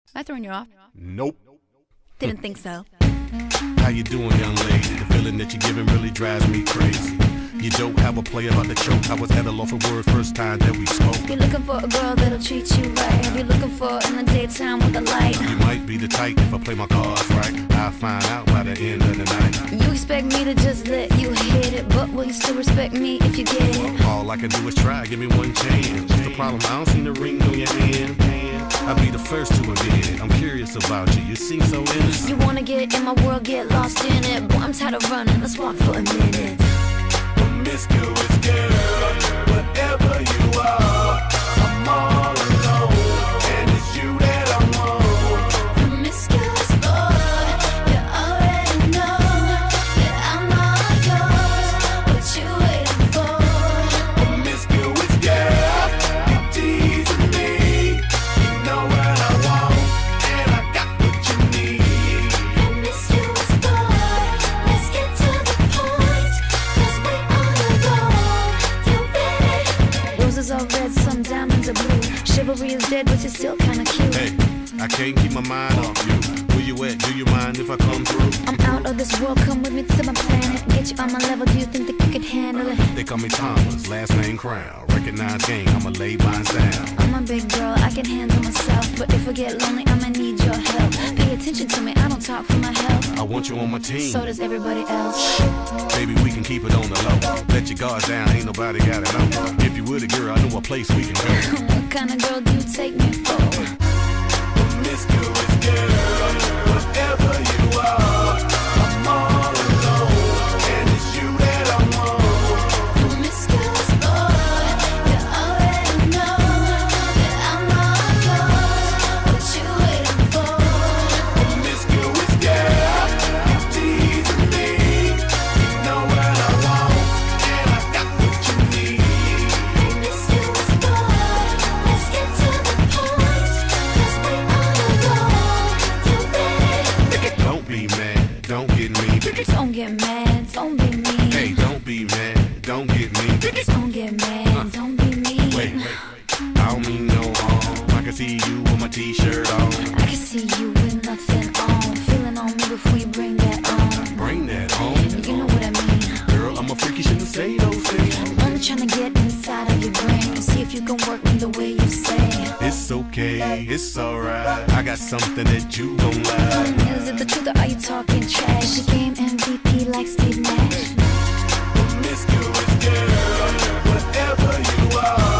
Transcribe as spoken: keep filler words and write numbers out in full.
I throwing you off? Nope. Didn't think so. How you doing, young lady? The feeling that you're giving really drives me crazy. You don't have a play about the choke. I was at a loss for words first time that we spoke. You're looking for a girl that'll treat you right. You're looking for in the daytime with the light. You might be the type if I play my cards right. I'll find out by the end of the night. You expect me to just let you hit it, but will you still respect me if you get it? All I can do is try, give me one chance. What's the problem? I don't see the ring on your hand. I'll be the first to admit. I'm curious about you. You seem so innocent. You wanna get in my world, get lost in it. Boy, I'm tired of running. Let's walk for a minute. Promiscuous girl, whatever you are, I'm all alone, and it's you that I want. Promiscuous boy, you already know that I'm all yours. What you waiting for? Promiscuous girl, you teasing me. You know what I want, and I got what you need. Promiscuous boy, let's get to the point, 'cause we on the go. You ready? Roses are red, some diamonds are blue. Chivalry is dead, but you're still kinda cute. Hey, I can't keep my mind off you. Where you at? Do you mind if I come through? I'm out of this world, come with me to my planet. Get you on my level, do you think that you can handle it? They call me Thomas, last name Crown. Recognize game, I'ma lay mine down. I'm a big girl, I can handle myself. But if I get lonely, I'ma need your help. Pay attention to me, I don't talk for my health. I want you on my team. So does everybody else. Baby, we can keep it on the low. Let your guard down, ain't nobody got it on. If you were the girl, I know a place we can go. What kind of girl do you take me for? Promiscuous girl, whatever you are, I'm all alone, and it's you that I want. Promiscuous boy, you already know that I'm all yours. What you waiting for? Promiscuous girl, you teasing me. You know what I want, and I got what you need. Promiscuous boy, let's get to the point, 'cause we on the go. You ready? Don't be mad, don't get me. Don't get mad, don't be mean. Hey, don't be mad, don't get me. Don't get mad, don't be mean. Wait, wait, I don't mean no harm. I can see you with my t-shirt on. I can see you with nothing on. Feeling on me before you bring that on. Bring that home. You know what I mean. Girl, I'm a freak, you shouldn't say those things. Only trying to get inside of your brain and see if you can work me the way you say. It's okay, it's alright. I got something that you gon' like. Is it the truth or are you talking trash? Is your game M V P like Steve Nash? Promiscuous girl, whatever you are.